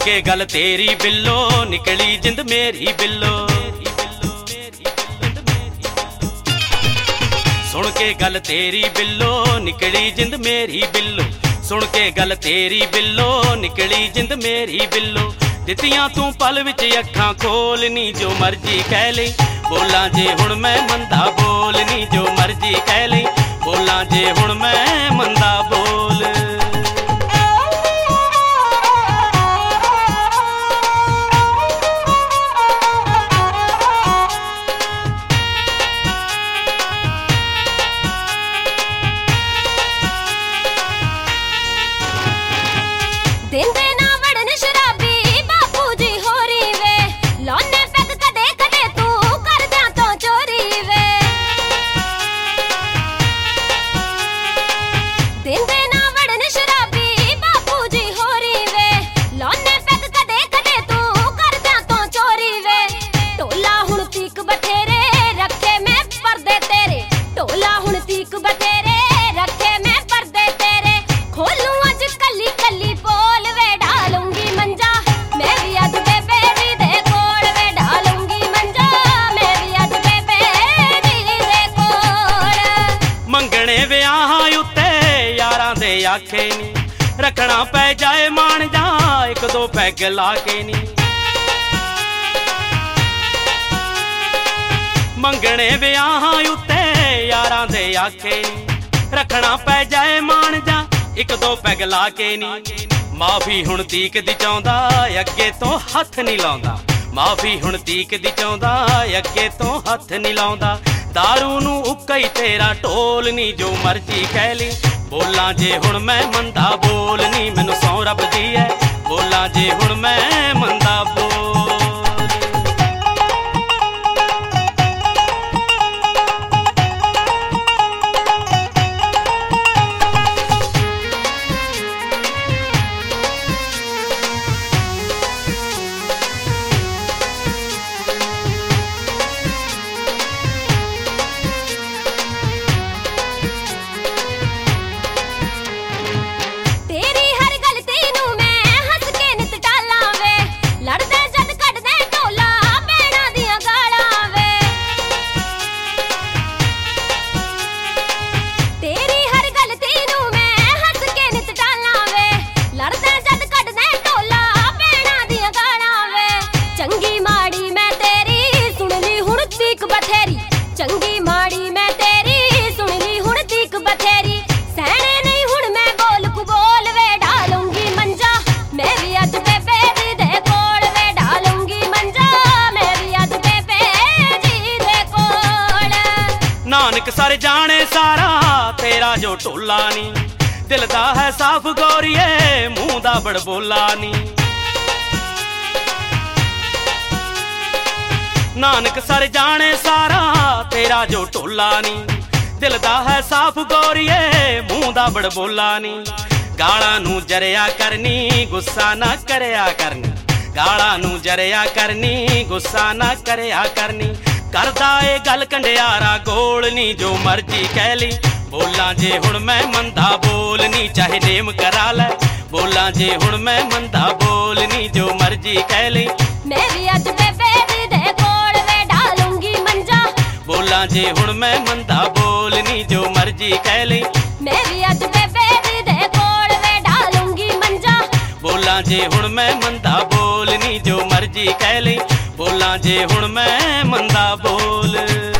के गल तेरी बिल्लो निकली जिंद मेरी बिल्लो। सुन के गल तेरी बिल्लो निकली जिंद मेरी बिल्लो। सुन के गल तेरी बिल्लो निकली जिंद मेरी बिल्लो। दित्तियां तू पल विच अखां खोलनी जो मर्जी कह ले। बोलां जे हुण मैं मंदा बोलनी जो मर्जी कह ले। बोलां जे हुण मैं मंदा बोल। देंदे ना वड़न शराबी बापू जी होरी वे। लौने पैग कदे कदे तू कर दियां तो चोरी वे। देंदे ना वड़न शराबी बापू जी होरी वे। लौने पैग कदे कदे तू कर दियां तो चोरी वे। टोला हुण तीक बथेरे रखे मैं पर्दे तेरे। टोला हुण तीक बथेरे रखे मैं पर्दे तेरे। खोलूं अज कली कली पोल वे डालूंगी मंजा। मैं भी अज बेबे जी दे कोल वे डालूंगी मंजा। मैं भी अज बेबे जी दे कोल। मंगणे विआहां उत्ते यारां दे आखे नी। रखना पै जाए मान जा एक दो पैग ला के नी। मंगणे विआहां उत्ते यारां दे आखे नी। रखना पै जाए मान जा एक दो पैग ला के नी। माफी हुण तीक दी चाहुंदा अगे तो हथ नहीं लाउंदा। माफी हुण तीक दी चाहुंदा अगे तो हथ नहीं लाउंदा। दारू नू उक्का ही तेरा ढोल नी जो मर्जी कह ली। बोलां जे हुण मैं मंदा बोलनी मैनू सौं रब दी है। बोलां जे हुण मैं मंदा बोल। तेरी हर गलती नू मैं हंस के नित टालां वे। लड़दे जद कढदे ढोला भैणां दियां गालां वे। तेरी हर गलती नू मैं हंस के नित टालां वे। लड़दे जद कढदे ढोला भैणां दियां गालां वे। चंगी माड़ी मैं तेरी सुन ली हुण तीक बथेरी। चंगी माड़ी मैं तेरी सुन ली हुण तीक बथेरी। सहणे नहीं हुण मैं बोल कु बोल वे डालूंगी मंजा। मैं भी अज बेबे जी दे कोल वे डालूंगी मंजा। मैं भी अज बेबे जी दे कोल। नानक सर जाने सारा तेरा जो ढोला नी। दिल दा है साफ गोरिए मूंह दा बड़बोला नी। नानक सर जाने सारा तेरा जो ढोला नी। दिल दा है साफ गोरिए मूंह दा बड़बोला नी। गालां नू जरिया करनी गुस्सा ना करया करनी। गालां नू जरिया करनी गुस्सा ना करया करनी। करदा ए गल कंडियारा गोलनी जो मर्जी कह ली। बोलां जे हुण मैं मंदा बोलनी चाहे नेम करा लै। बोलां जे हुण मैं मंदा बोलनी जो मर्जी कह ली। मैं भी अज बेबे जी दे कोल वे डालूंगी मंजा। बोलां जे हुण मैं मंदा बोलनी जो मर्जी कह ली। मैं भी अज बेबे जी दे कोल वे डालूंगी मंजा। बोलां जे हुण मैं मंदा बोलनी जो मर्जी कह ली। बोलां जे हुण मैं मंदा बोल।